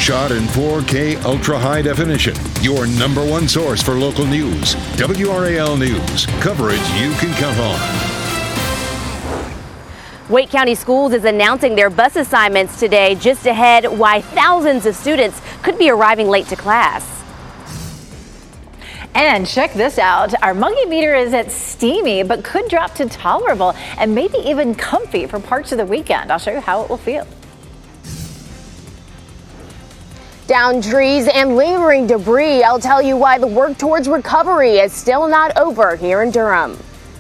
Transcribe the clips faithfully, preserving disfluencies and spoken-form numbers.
Shot in four K ultra high definition. Your number one source for local news. W R A L News. Coverage you can count on. Wake County Schools is announcing their bus assignments today, just ahead why thousands of students could be arriving late to class. And check this out. Our Muggy meter is at steamy, but could drop to tolerable and maybe even comfy for parts of the weekend. I'll show you how it will feel. Downed trees and lingering debris. I'll tell you why the work towards recovery is still not over here in Durham.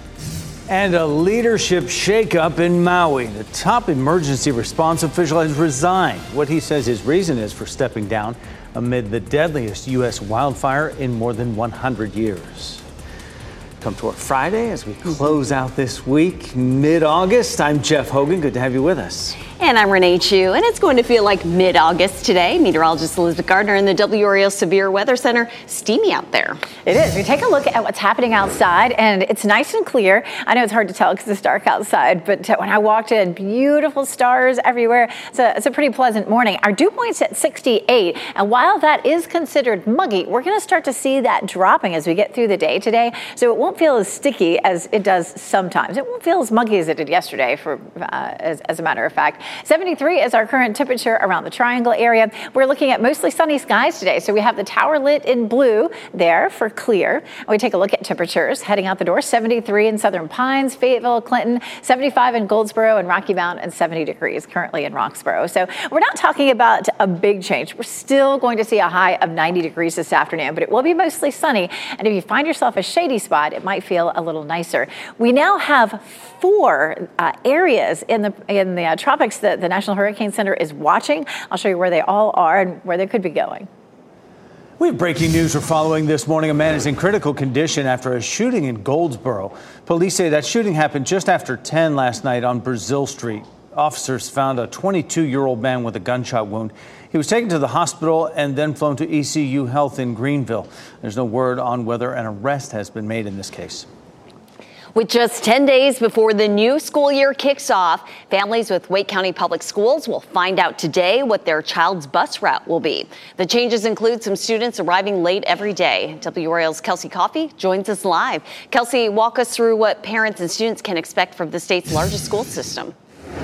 And a leadership shakeup in Maui. The top emergency response official has resigned. What he says his reason is for stepping down amid the deadliest U S wildfire in more than one hundred years. Come to our Friday as we close out this week, mid-August. I'm Jeff Hogan. Good to have you with us. And I'm Renee Chu, and it's going to feel like mid-August today. Meteorologist Elizabeth Gardner in the W R A L Severe Weather Center. Steamy out there. It is. We take a look at what's happening outside, and it's nice and clear. I know it's hard to tell because it's dark outside, but when I walked in, beautiful stars everywhere. It's a, it's a pretty pleasant morning. Our dew point's at sixty-eight, and while that is considered muggy, we're going to start to see that dropping as we get through the day today, so it won't feel as sticky as it does sometimes. It won't feel as muggy as it did yesterday, for uh, as, as a matter of fact. seventy-three is our current temperature around the Triangle area. We're looking at mostly sunny skies today, so we have the tower lit in blue there for clear. We take a look at temperatures heading out the door. seventy-three in Southern Pines, Fayetteville, Clinton, seventy-five in Goldsboro and Rocky Mount, and seventy degrees currently in Roxborough. So we're not talking about a big change. We're still going to see a high of ninety degrees this afternoon, but it will be mostly sunny. And if you find yourself a shady spot, it might feel a little nicer. We now have four uh, areas in the in the uh, tropics that the National Hurricane Center is watching. I'll show you where they all are and where they could be going. We have breaking news we're following this morning. A man is in critical condition after a shooting in Goldsboro. Police say that shooting happened just after ten last night on Brazil Street. Officers found a twenty-two-year-old man with a gunshot wound. He was taken to the hospital and then flown to E C U Health in Greenville. There's no word on whether an arrest has been made in this case. With just ten days before the new school year kicks off, families with Wake County Public Schools will find out today what their child's bus route will be. The changes include some students arriving late every day. W R A L's Kelsey Coffey joins us live. Kelsey, walk us through what parents and students can expect from the state's largest school system.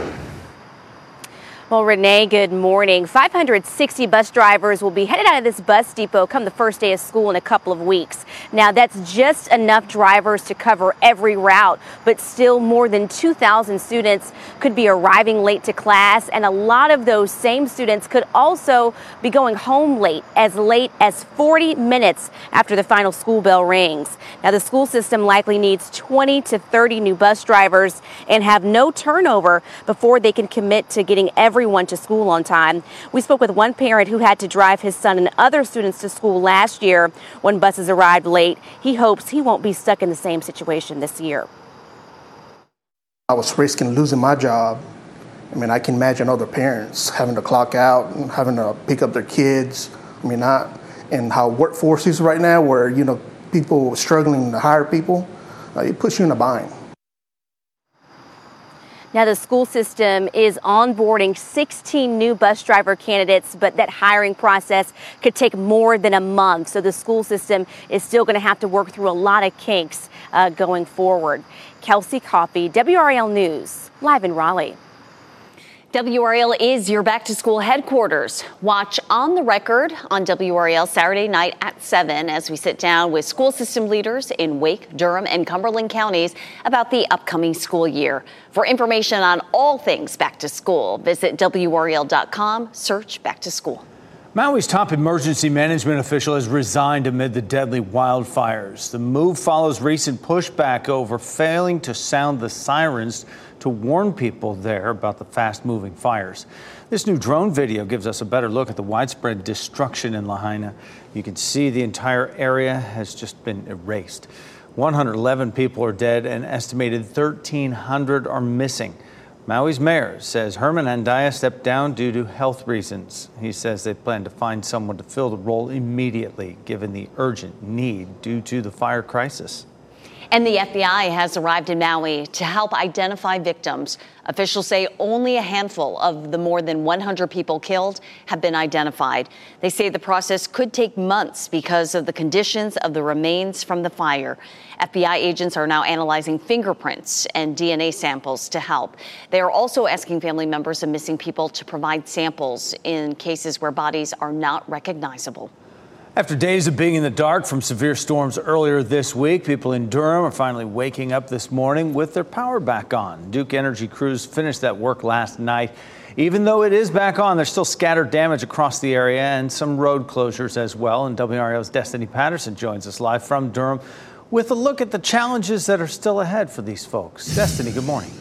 Well, Renee, good morning. five hundred sixty bus drivers will be headed out of this bus depot come the first day of school in a couple of weeks. Now, that's just enough drivers to cover every route, but still more than two thousand students could be arriving late to class, and a lot of those same students could also be going home late, as late as forty minutes after the final school bell rings. Now, the school system likely needs twenty to thirty new bus drivers and have no turnover before they can commit to getting every everyone to school on time. We spoke with one parent who had to drive his son and other students to school last year when buses arrived late. He hopes he won't be stuck in the same situation this year. I was risking losing my job. I mean, I can imagine other parents having to clock out and having to pick up their kids. I mean, not and how workforce is right now, where, you know, people struggling to hire people, uh, it puts you in a bind. Now, the school system is onboarding sixteen new bus driver candidates, but that hiring process could take more than a month. So the school system is still going to have to work through a lot of kinks uh, going forward. Kelsey Coffey, W R A L News, live in Raleigh. W R A L is your back-to-school headquarters. Watch On the Record on W R A L Saturday night at seven as we sit down with school system leaders in Wake, Durham, and Cumberland counties about the upcoming school year. For information on all things back to school, visit W R A L dot com, search Back to School. Maui's top emergency management official has resigned amid the deadly wildfires. The move follows recent pushback over failing to sound the sirens to warn people there about the fast-moving fires. This new drone video gives us a better look at the widespread destruction in Lahaina. You can see the entire area has just been erased. one hundred eleven people are dead and estimated thirteen hundred are missing. Maui's mayor says Herman Andaya stepped down due to health reasons. He says they plan to find someone to fill the role immediately, given the urgent need due to the fire crisis. And the F B I has arrived in Maui to help identify victims. Officials say only a handful of the more than one hundred people killed have been identified. They say the process could take months because of the conditions of the remains from the fire. F B I agents are now analyzing fingerprints and D N A samples to help. They are also asking family members of missing people to provide samples in cases where bodies are not recognizable. After days of being in the dark from severe storms earlier this week, people in Durham are finally waking up this morning with their power back on. Duke Energy crews finished that work last night. Even though it is back on, there's still scattered damage across the area and some road closures as well. And W R A L's Destiny Patterson joins us live from Durham with a look at the challenges that are still ahead for these folks. Destiny, good morning.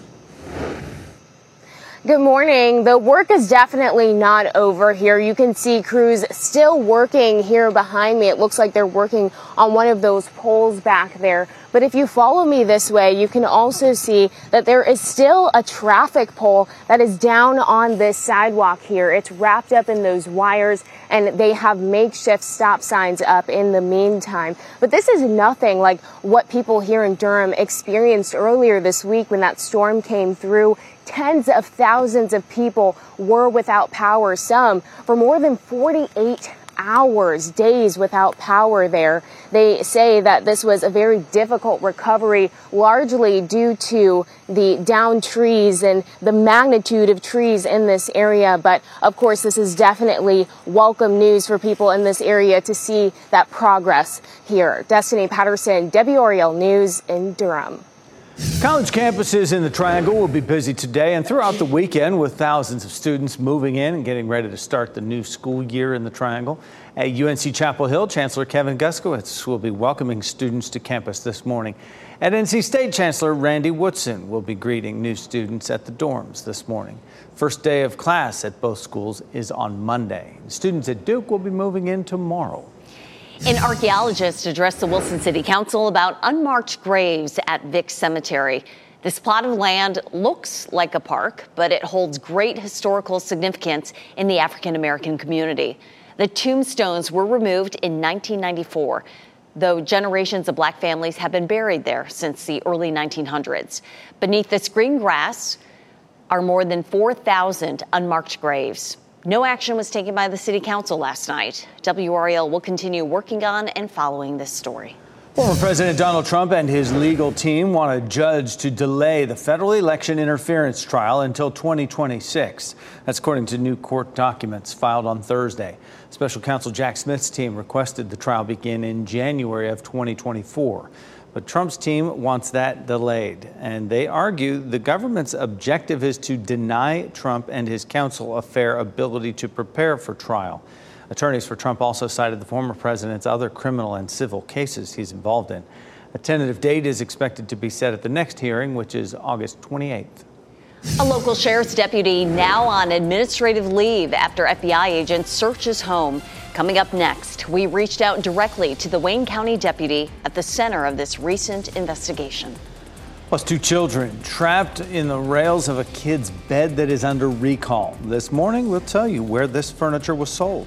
Good morning. The work is definitely not over here. You can see crews still working here behind me. It looks like they're working on one of those poles back there. But if you follow me this way, you can also see that there is still a traffic pole that is down on this sidewalk here. It's wrapped up in those wires, and they have makeshift stop signs up in the meantime. But this is nothing like what people here in Durham experienced earlier this week when that storm came through. Tens of thousands of people were without power, some for more than forty-eight hours, days without power there. They say that this was a very difficult recovery, largely due to the downed trees and the magnitude of trees in this area. But of course, this is definitely welcome news for people in this area to see that progress here. Destiny Patterson, W R A L News in Durham. College campuses in the Triangle will be busy today and throughout the weekend with thousands of students moving in and getting ready to start the new school year in the Triangle. At U N C Chapel Hill, Chancellor Kevin Guskowitz will be welcoming students to campus this morning. At N C State, Chancellor Randy Woodson will be greeting new students at the dorms this morning. First day of class at both schools is on Monday. Students at Duke will be moving in tomorrow. An archaeologist addressed the Wilson City Council about unmarked graves at Vick Cemetery. This plot of land looks like a park, but it holds great historical significance in the African American community. The tombstones were removed in nineteen ninety-four, though generations of black families have been buried there since the early nineteen hundreds. Beneath this green grass are more than four thousand unmarked graves. No action was taken by the city council last night. W R A L will continue working on and following this story. Former President Donald Trump and his legal team want a judge to delay the federal election interference trial until twenty twenty-six. That's according to new court documents filed on Thursday. Special counsel Jack Smith's team requested the trial begin in January of twenty twenty-four. But Trump's team wants that delayed, and they argue the government's objective is to deny Trump and his counsel a fair ability to prepare for trial. Attorneys for Trump also cited the former president's other criminal and civil cases he's involved in. A tentative date is expected to be set at the next hearing, which is August twenty-eighth. A local sheriff's deputy now on administrative leave after F B I agents search his home. Coming up next, we reached out directly to the Wayne County deputy at the center of this recent investigation. Plus, two children trapped in the rails of a kid's bed that is under recall. This morning, we'll tell you where this furniture was sold.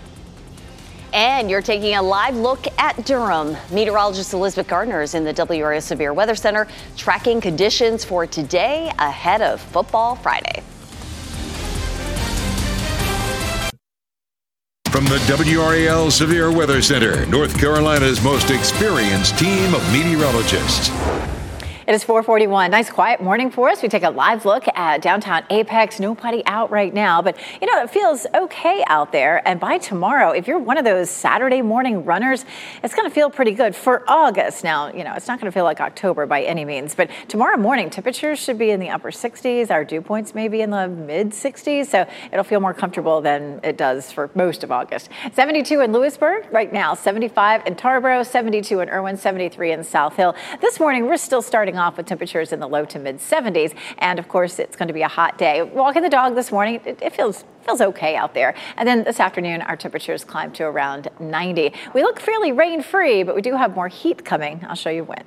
And you're taking a live look at Durham. Meteorologist Elizabeth Gardner is in the W R A L Severe Weather Center tracking conditions for today ahead of Football Friday. From the W R A L Severe Weather Center, North Carolina's most experienced team of meteorologists. It is four forty-one. Nice quiet morning for us. We take a live look at downtown Apex. Nobody out right now, but you know, it feels okay out there. And by tomorrow, if you're one of those Saturday morning runners, it's going to feel pretty good for August. Now, you know, it's not going to feel like October by any means, but tomorrow morning, temperatures should be in the upper sixties. Our dew points may be in the mid sixties, so it'll feel more comfortable than it does for most of August. seventy-two in Lewisburg right now, seventy-five in Tarboro, seventy-two in Irwin, seventy-three in South Hill. This morning, we're still starting off with temperatures in the low to mid seventies. And of course, it's going to be a hot day. Walking the dog this morning, it, it feels feels okay out there. And then this afternoon, our temperatures climb to around ninety. We look fairly rain-free, but we do have more heat coming. I'll show you when.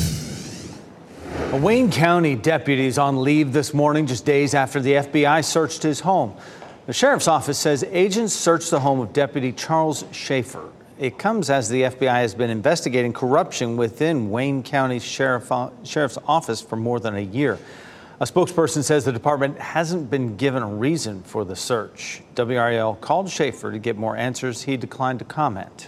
A Wayne County deputy is on leave this morning, just days after the F B I searched his home. The sheriff's office says agents searched the home of Deputy Charles Schaefer. It comes as the F B I has been investigating corruption within Wayne County Sheriff, Sheriff's Office for more than a year. A spokesperson says the department hasn't been given a reason for the search. W R A L called Schaefer to get more answers. He declined to comment.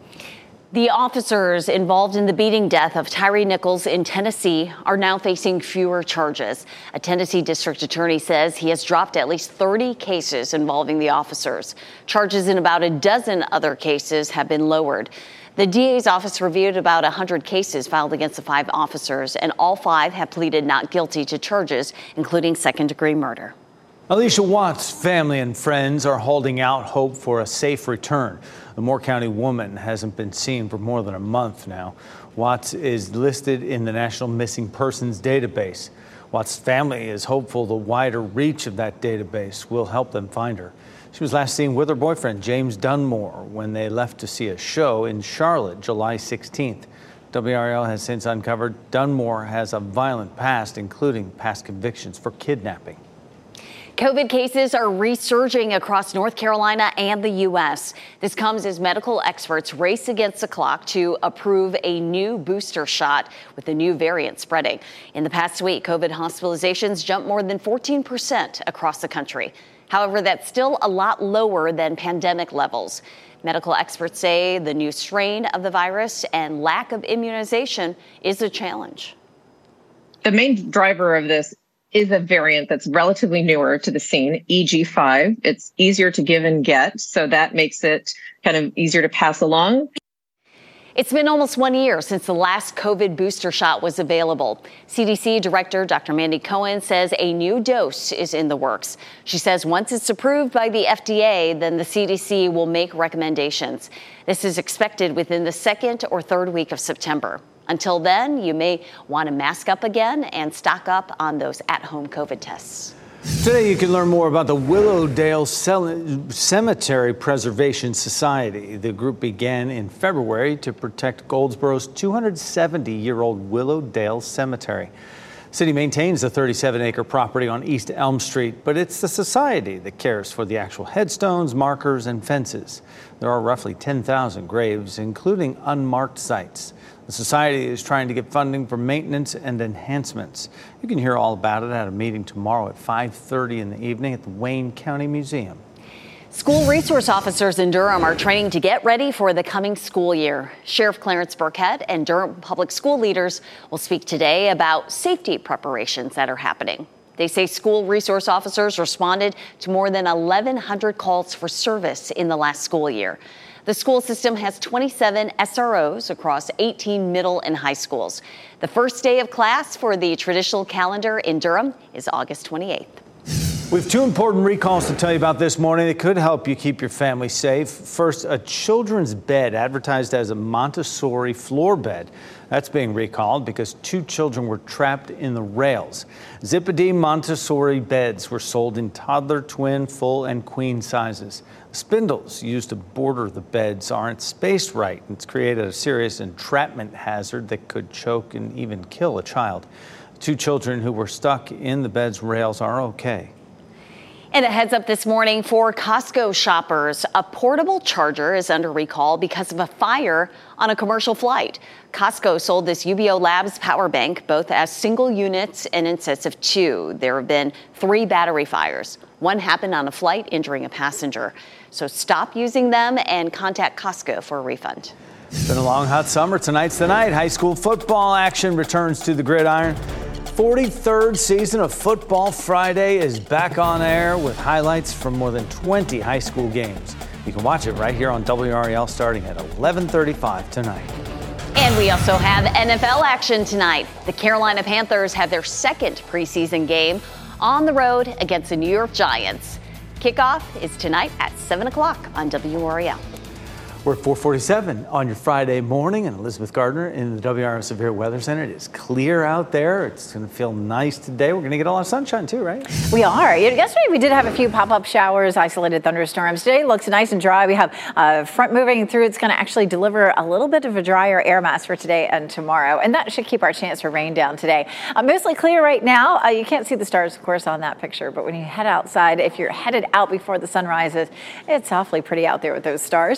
The officers involved in the beating death of Tyree Nichols in Tennessee are now facing fewer charges. A Tennessee district attorney says he has dropped at least thirty cases involving the officers. Charges in about a dozen other cases have been lowered. The D A's office reviewed about one hundred cases filed against the five officers, and all five have pleaded not guilty to charges, including second-degree murder. Alicia Watts' family and friends are holding out hope for a safe return. The Moore County woman hasn't been seen for more than a month now. Watts is listed in the National Missing Persons Database. Watts' family is hopeful the wider reach of that database will help them find her. She was last seen with her boyfriend, James Dunmore, when they left to see a show in Charlotte, July sixteenth. W R L has since uncovered Dunmore has a violent past, including past convictions for kidnapping. COVID cases are resurging across North Carolina and the U S. This comes as medical experts race against the clock to approve a new booster shot with the new variant spreading. In the past week, COVID hospitalizations jumped more than fourteen percent across the country. However, that's still a lot lower than pandemic levels. Medical experts say the new strain of the virus and lack of immunization is a challenge. The main driver of this is a variant that's relatively newer to the scene, E G five. It's easier to give and get, so that makes it kind of easier to pass along. It's been almost one year since the last COVID booster shot was available. C D C Director Doctor Mandy Cohen says a new dose is in the works. She says once it's approved by the F D A, then the C D C will make recommendations. This is expected within the second or third week of September. Until then, you may want to mask up again and stock up on those at-home COVID tests. Today, you can learn more about the Willowdale Cemetery Preservation Society. The group began in February to protect Goldsboro's two hundred seventy year old Willowdale Cemetery. The city maintains the thirty-seven acre property on East Elm Street, but it's the society that cares for the actual headstones, markers, and fences. There are roughly ten thousand graves, including unmarked sites. The society is trying to get funding for maintenance and enhancements. You can hear all about it at a meeting tomorrow at five thirty in the evening at the Wayne County Museum. School resource officers in Durham are training to get ready for the coming school year. Sheriff Clarence Burkett and Durham public school leaders will speak today about safety preparations that are happening. They say school resource officers responded to more than eleven hundred calls for service in the last school year. The school system has twenty-seven S R Os across eighteen middle and high schools. The first day of class for the traditional calendar in Durham is August twenty-eighth. We have two important recalls to tell you about this morning that could help you keep your family safe. First, a children's bed advertised as a Montessori floor bed. That's being recalled because two children were trapped in the rails. Zippeday Montessori beds were sold in toddler, twin, full, and queen sizes. Spindles used to border the beds aren't spaced right. It's created a serious entrapment hazard that could choke and even kill a child. Two children who were stuck in the bed's rails are okay. And a heads up this morning for Costco shoppers. A portable charger is under recall because of a fire on a commercial flight. Costco sold this U B O Labs power bank both as single units and in sets of two. There have been three battery fires. One happened on a flight, injuring a passenger. So stop using them and contact Costco for a refund. It's been a long, hot summer. Tonight's the night. High school football action returns to the gridiron. forty-third season of Football Friday is back on air with highlights from more than twenty high school games. You can watch it right here on W R A L starting at eleven thirty-five tonight. And we also have N F L action tonight. The Carolina Panthers have their second preseason game on the road against the New York Giants. Kickoff is tonight at seven o'clock on W R A L. We're at four forty-seven on your Friday morning, and Elizabeth Gardner in the W R L Severe Weather Center. It is clear out there. It's going to feel nice today. We're going to get a lot of sunshine too, right? We are. Yesterday we did have a few pop-up showers, isolated thunderstorms. Today looks nice and dry. We have a front moving through. It's going to actually deliver a little bit of a drier air mass for today and tomorrow, and that should keep our chance for rain down today. Uh, mostly clear right now. Uh, you can't see the stars, of course, on that picture, but when you head outside, if you're headed out before the sun rises, it's awfully pretty out there with those stars. seventy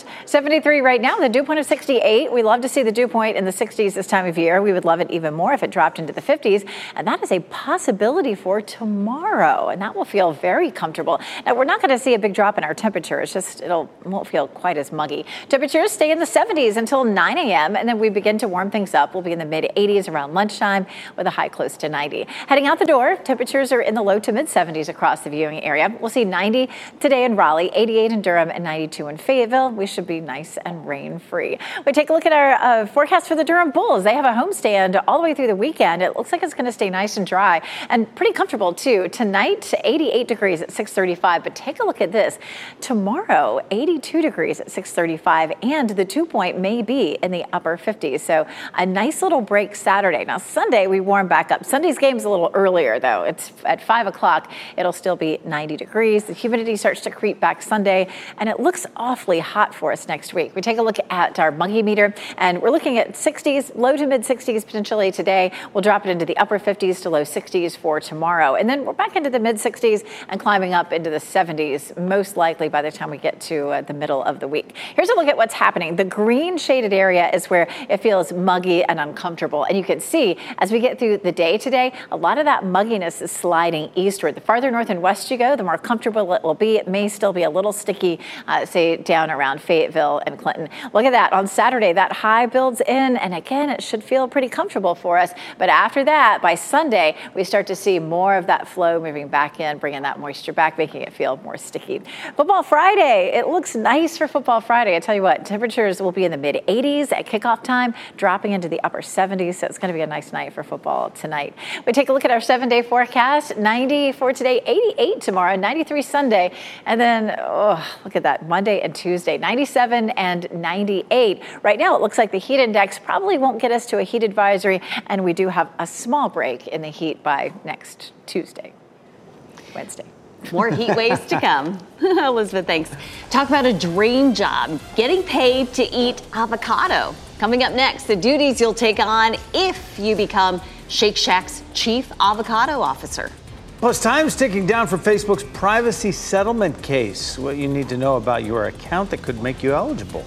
seventy-three right now, the dew point of sixty-eight. We love to see the dew point in the sixties this time of year. We would love it even more if it dropped into the fifties. And that is a possibility for tomorrow. And that will feel very comfortable. Now, we're not going to see a big drop in our temperature. It's just, it'll, it won't feel quite as muggy. Temperatures stay in the seventies until nine a.m. And then we begin to warm things up. We'll be in the mid eighties around lunchtime with a high close to ninety. Heading out the door, temperatures are in the low to mid seventies across the viewing area. We'll see ninety today in Raleigh, eighty-eight in Durham, and ninety-two in Fayetteville. We should be nice and rain-free. We take a look at our uh, forecast for the Durham Bulls. They have a homestand all the way through the weekend. It looks like it's going to stay nice and dry and pretty comfortable, too. Tonight, eighty-eight degrees at six thirty-five. But take a look at this. Tomorrow, eighty-two degrees at six thirty-five, and the dew point may be in the upper fifties. So a nice little break Saturday. Now, Sunday, we warm back up. Sunday's game's a little earlier, though. It's at five o'clock. It'll still be ninety degrees. The humidity starts to creep back Sunday, and it looks awfully hot for us next week. We take a look at our muggy meter, and we're looking at sixties, low to mid sixties potentially today. We'll drop it into the upper fifties to low sixties for tomorrow. And then we're back into the mid sixties and climbing up into the seventies, most likely by the time we get to uh, the middle of the week. Here's a look at what's happening. The green shaded area is where it feels muggy and uncomfortable. And you can see as we get through the day today, a lot of that mugginess is sliding eastward. The farther north and west you go, the more comfortable it will be. It may still be a little sticky, uh, say down around Fayetteville and Clinton. Look at that. On Saturday, that high builds in, and again, it should feel pretty comfortable for us. But after that, by Sunday, we start to see more of that flow moving back in, bringing that moisture back, making it feel more sticky. Football Friday, it looks nice for Football Friday. I tell you what, temperatures will be in the mid eighties at kickoff time, dropping into the upper seventies. So it's going to be a nice night for football tonight. We take a look at our seven-day forecast. ninety for today, eighty-eight tomorrow, ninety-three Sunday, and then, oh, look at that, Monday and Tuesday, ninety-seven and ninety-eight. Right now, it looks like the heat index probably won't get us to a heat advisory, and we do have a small break in the heat by next Tuesday, Wednesday. More heat waves to come. Elizabeth, thanks. Talk about a dream job, getting paid to eat avocado. Coming up next, the duties you'll take on if you become Shake Shack's chief avocado officer. Plus, time's ticking down for Facebook's privacy settlement case. What you need to know about your account that could make you eligible.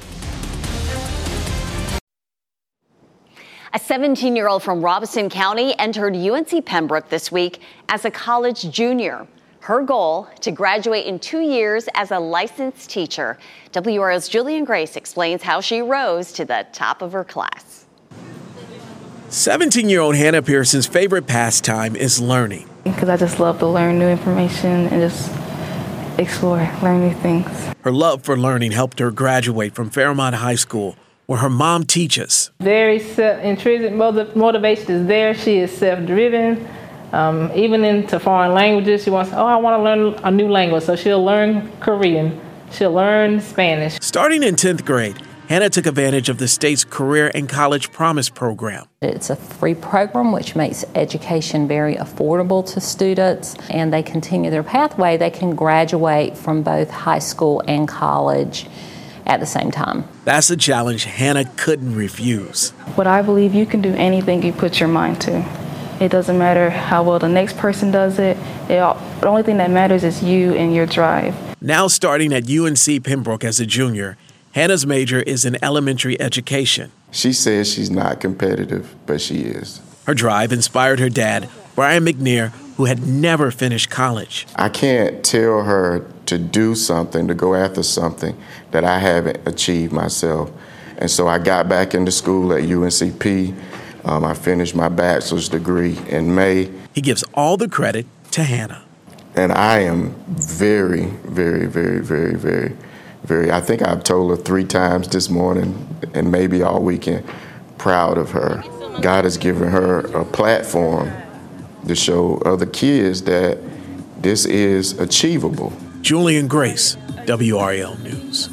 A seventeen-year-old from Robeson County entered U N C Pembroke this week as a college junior. Her goal, to graduate in two years as a licensed teacher. W R L's Julian Grace explains how she rose to the top of her class. seventeen-year-old Hannah Pearson's favorite pastime is learning. Because I just love to learn new information and just explore, learn new things. Her love for learning helped her graduate from Fairmont High School, where her mom teaches. Very intrinsic motivation is there. She is self-driven. Um, even into foreign languages, she wants, oh, I want to learn a new language. So she'll learn Korean. She'll learn Spanish. Starting in tenth grade, Hannah took advantage of the state's Career and College Promise program. It's a free program which makes education very affordable to students, and they continue their pathway. They can graduate from both high school and college at the same time. That's a challenge Hannah couldn't refuse. What I believe, you can do anything you put your mind to. It doesn't matter how well the next person does it. it all, the only thing that matters is you and your drive. Now starting at U N C Pembroke as a junior, Hannah's major is in elementary education. She says she's not competitive, but she is. Her drive inspired her dad, Brian McNair, who had never finished college. I can't tell her to do something, to go after something that I haven't achieved myself. And so I got back into school at U N C P. Um, I finished my bachelor's degree in May. He gives all the credit to Hannah. And I am very, very, very, very, very, very, I think I've told her three times this morning and maybe all weekend, proud of her. God has given her a platform to show other kids that this is achievable. Julian Grace, W R L News.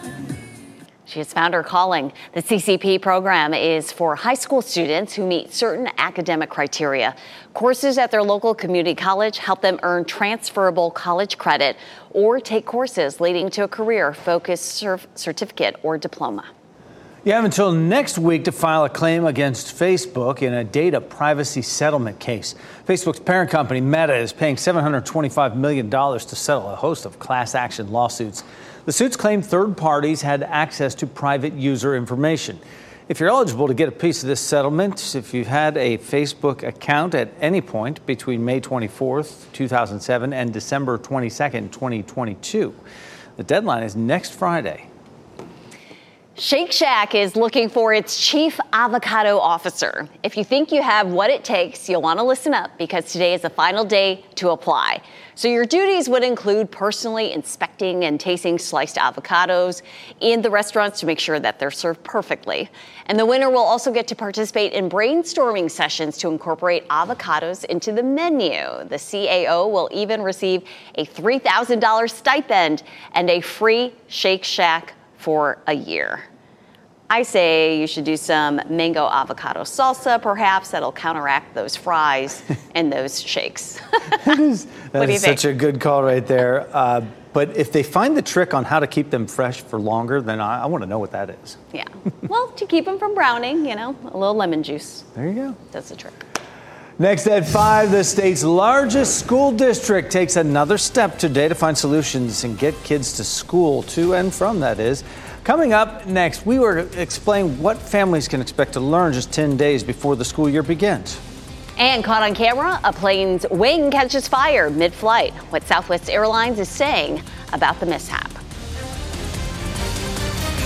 She has found her calling. The C C P program is for high school students who meet certain academic criteria. Courses at their local community college help them earn transferable college credit or take courses leading to a career-focused certificate or diploma. You have until next week to file a claim against Facebook in a data privacy settlement case. Facebook's parent company, Meta, is paying seven hundred twenty-five million dollars to settle a host of class action lawsuits. The suits claim third parties had access to private user information. If you're eligible to get a piece of this settlement, if you've had a Facebook account at any point between May twenty-fourth, two thousand seven and December twenty-second, twenty twenty-two, the deadline is next Friday. Shake Shack is looking for its chief avocado officer. If you think you have what it takes, you'll want to listen up because today is the final day to apply. So your duties would include personally inspecting and tasting sliced avocados in the restaurants to make sure that they're served perfectly. And the winner will also get to participate in brainstorming sessions to incorporate avocados into the menu. The C A O will even receive a three thousand dollars stipend and a free Shake Shack for a year. I say you should do some mango avocado salsa, perhaps. That'll counteract those fries and those shakes. That is, that what do you is think? Such a good call right there. Uh, but if they find the trick on how to keep them fresh for longer, then I, I want to know what that is. Yeah. Well, to keep them from browning, you know, a little lemon juice. There you go. That's the trick. Next at five, the state's largest school district takes another step today to find solutions and get kids to school, to and from, that is. Coming up next, we will explain what families can expect to learn just ten days before the school year begins. And caught on camera, a plane's wing catches fire mid-flight. What Southwest Airlines is saying about the mishap.